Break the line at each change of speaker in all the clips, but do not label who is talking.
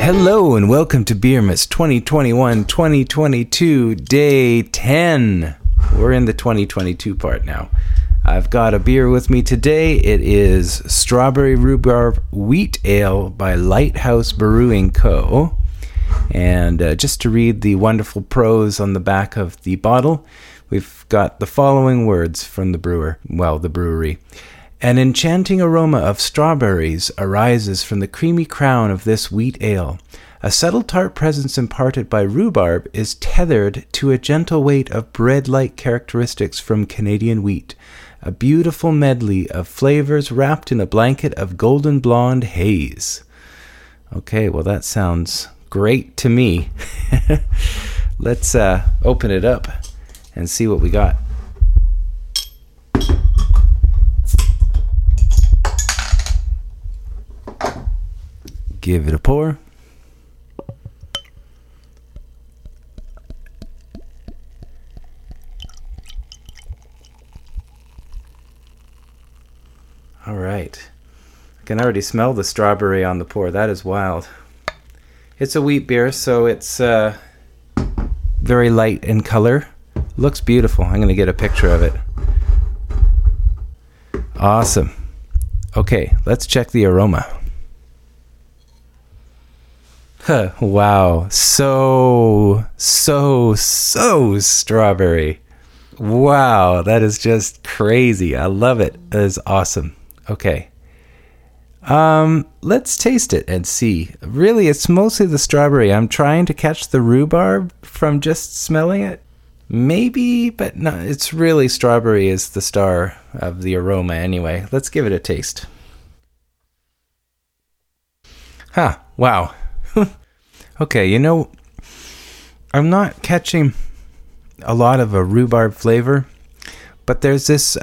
Hello and welcome to Beermas 2021-2022 Day 10. We're in the 2022 part now. I've got a beer with me today. It is Strawberry Rhubarb Wheat Ale by Lighthouse Brewing Co. And just to read the wonderful prose on the back of the bottle, we've got the following words from the brewery. An enchanting aroma of strawberries arises from the creamy crown of this wheat ale. A subtle tart presence imparted by rhubarb is tethered to a gentle weight of bread-like characteristics from Canadian wheat. A beautiful medley of flavors wrapped in a blanket of golden blonde haze. Okay, well that sounds great to me. Let's open it up and see what we got. Give it a pour. All right. I can already smell the strawberry on the pour. That is wild. It's a wheat beer, so it's very light in color. Looks beautiful. I'm going to get a picture of it. Awesome. Okay, let's check the aroma. Wow, so strawberry. Wow, that is just crazy. I love it. That is awesome. Okay. Let's taste it and see. Really, it's mostly the strawberry. I'm trying to catch the rhubarb from just smelling it. Maybe, but no, it's really strawberry is the star of the aroma anyway. Let's give it a taste. Wow. Okay, you know, I'm not catching a lot of a rhubarb flavor, but there's this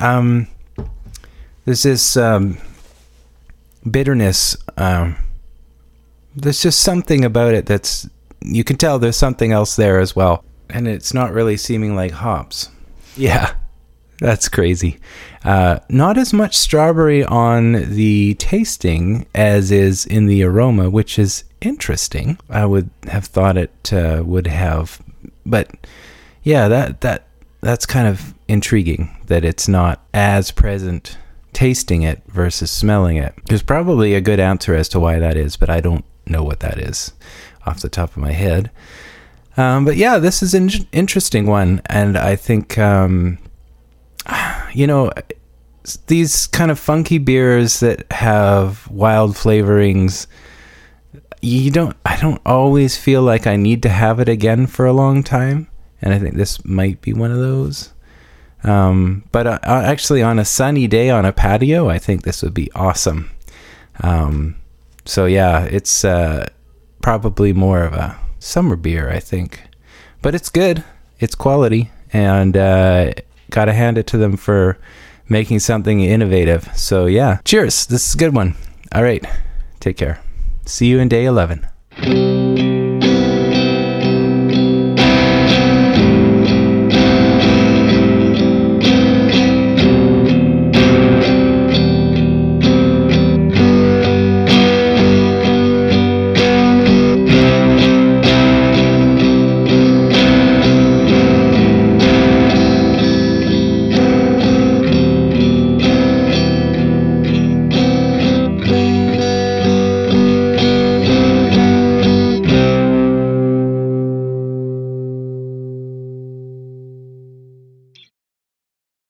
bitterness. There's just something about it that's, you can tell there's something else there as well, and it's not really seeming like hops. Yeah. That's crazy. Not as much strawberry on the tasting as is in the aroma, which is interesting. I would have thought it would have, but yeah, that's kind of intriguing that it's not as present tasting it versus smelling it. There's probably a good answer as to why that is, but I don't know what that is off the top of my head. But yeah, this is an interesting one, and I think you know, these kind of funky beers that have wild flavorings, I don't always feel like I need to have it again for a long time, and I think this might be one of those. But actually on a sunny day on a patio, I think this would be awesome. So yeah, it's probably more of a summer beer, I think, but it's good, it's quality, and gotta hand it to them for making something innovative. So yeah, cheers. This is a good one. All right, take care. See you in day 11.